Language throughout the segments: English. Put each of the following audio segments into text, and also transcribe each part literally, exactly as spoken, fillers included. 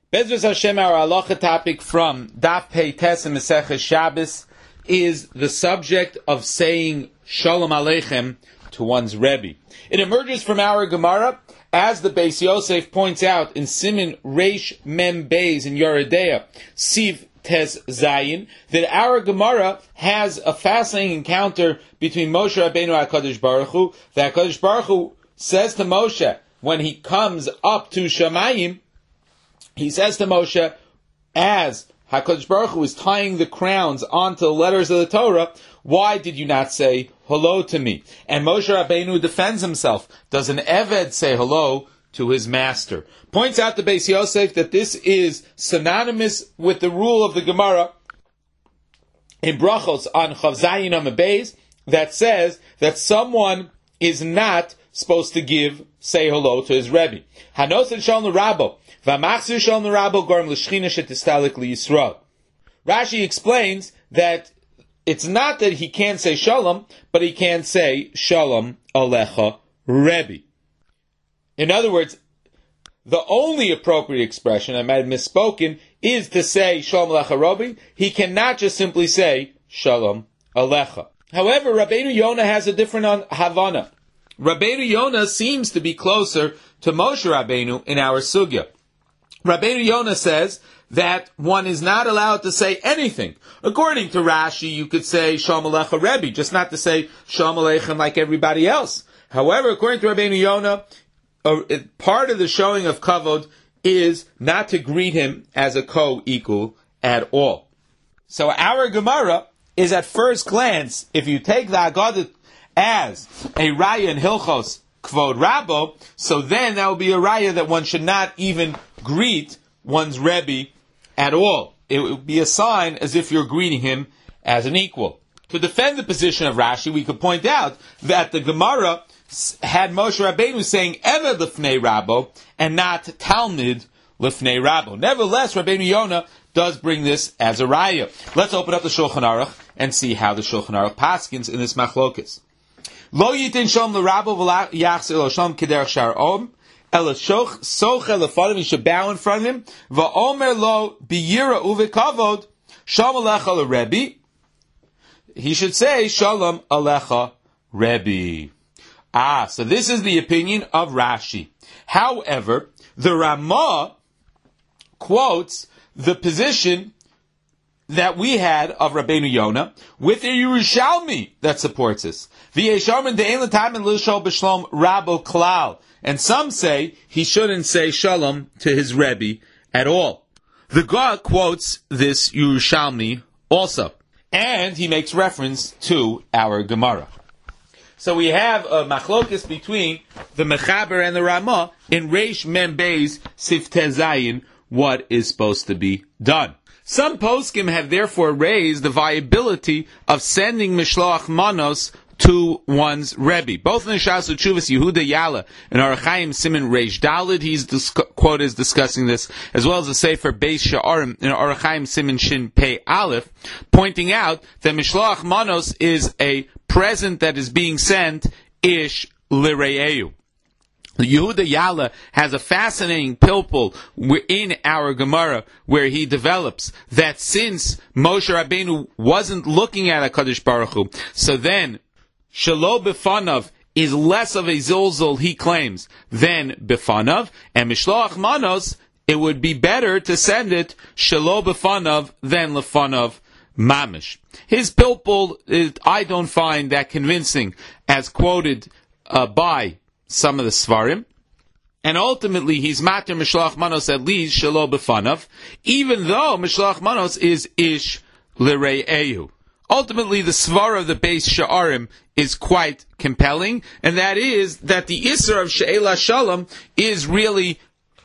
Bezras Hashem, our halacha topic from Daf Pei Tes and Maseches Shabbos is the subject of saying Shalom Aleichem to one's Rebbe. It emerges from our Gemara, as the Beis Yosef points out in Siman Reish Mem Beis in Yoredeya, Siv Tes Zayin, that our Gemara has a fascinating encounter between Moshe Rabbeinu and HaKadosh Baruch Hu. That HaKadosh Baruch Hu says to Moshe, when he comes up to Shamayim, he says to Moshe, as HaKadosh Baruch Hu is tying the crowns onto the letters of the Torah, why did you not say hello to me? And Moshe Rabbeinu defends himself. Does an Eved say hello to his master? Points out the Beis Yosef that this is synonymous with the rule of the Gemara in Brachos on Chav Zayin Amud Beis that says that someone is not supposed to give, say hello to his Rebbe. Hanos and Shalom Rabbo. V'amachzir Shalom Rabbo gorm l'shchina shetistalik liyisrael. Rashi explains that it's not that he can't say Shalom, but he can't say Shalom Alecha Rebbe. In other words, the only appropriate expression, I might have misspoken, is to say Shalom Alecha Rebbe. He cannot just simply say Shalom Alecha. However, Rabbeinu Yonah has a different Havana. Rabbeinu Yonah seems to be closer to Moshe Rabbeinu in our sugya. Rabbeinu Yonah says that one is not allowed to say anything. According to Rashi, you could say Shalom Alecha Rebbe, just not to say Shalom Aleichem like everybody else. However, according to Rabbeinu Yonah, a, part of the showing of kavod is not to greet him as a co-equal at all. So our Gemara is at first glance, if you take the Haggadah as a raya in Hilchos Kvod Rabbo, so then that would be a raya that one should not even greet one's Rebbe at all. It would be a sign as if you're greeting him as an equal. To defend the position of Rashi, we could point out that the Gemara had Moshe Rabbeinu saying Eved Lifnei Rabbo and not Talmid Lifnei Rabbo. Nevertheless, Rabbeinu Yonah does bring this as a raya. Let's open up the Shulchan Aruch and see how the Shulchan Aruch paskins in this machlokes. Lo yitin shalom l'Rabbo v'yachzir lo shalom kederech shar om. Ela shoch soche lefanim, he should bow in front of him. Va'omer lo biyira uvikavod shalom alecha l'Rebbe. He should say shalom alecha Rebbe. Ah, so this is the opinion of Rashi. However, the Ramah quotes the position that we had of Rabbeinu Yonah with a Yerushalmi that supports us. And some say he shouldn't say Shalom to his Rebbe at all. The Gra quotes this Yerushalmi also, and he makes reference to our Gemara. So we have a machlokes between the Mechaber and the Ramah in Reish Mem Beis Siftei Zayin, what is supposed to be done. Some poskim have therefore raised the viability of sending Mishloach Manos to one's Rebbe. Both in the Shas Utshuvas Yehuda Yala and Orach Chaim Siman Reish Daled, he's dis- quoted as discussing this, as well as the Sefer Beis Sha'arim in Orach Chaim Siman Shin Pei Aleph, pointing out that Mishloach Manos is a present that is being sent ish l're'eu. Yehuda Yala has a fascinating pilpul in our Gemara where he develops that since Moshe Rabbeinu wasn't looking at HaKadosh Baruch Hu, so then Shelo B'fanav is less of a zilzul, he claims, than B'fanav, and Mishloach Manos, it would be better to send it Shelo B'fanav than L'fanav Mamish. His pilpul, is, I don't find that convincing, as quoted uh, by some of the Svarim, and ultimately he's mater Mishloach Manos at least Shelo B'fanav, even though Mishloach Manos is ish l're'eu. Ultimately, the Svar of the Beis Sha'arim is quite compelling, and that is that the Isser of She'ela Shalom is really,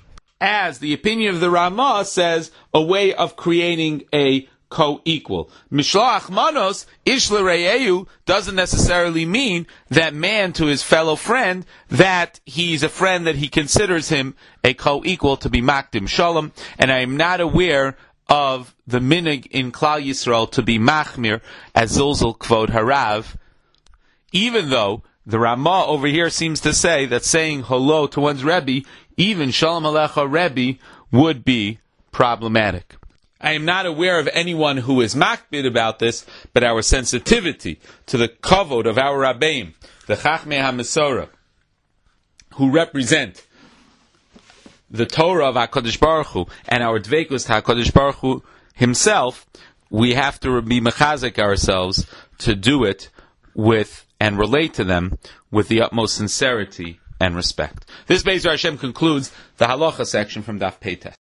as the opinion of the Ramah says, a way of creating a co-equal. Mishloach Manos, ish l're'eu, doesn't necessarily mean that man to his fellow friend, that he's a friend that he considers him a co-equal to be makdim shalom, and I am not aware of the minig in Klal Yisrael to be machmir as zilzul kvod harav, even though the Ramah over here seems to say that saying hello to one's Rebbe, even Shalom Alecha Rebbe, would be problematic. I am not aware of anyone who is makbid about this, but our sensitivity to the kavod of our Rabbeim, the Chachmei HaMesorah, who represent the Torah of HaKadosh Baruch Hu and our dveikus to HaKadosh Baruch Hu himself, we have to be mechazik ourselves to do it with and relate to them with the utmost sincerity and respect. This Be'ezer Hashem concludes the halacha section from Daf Pei Tes.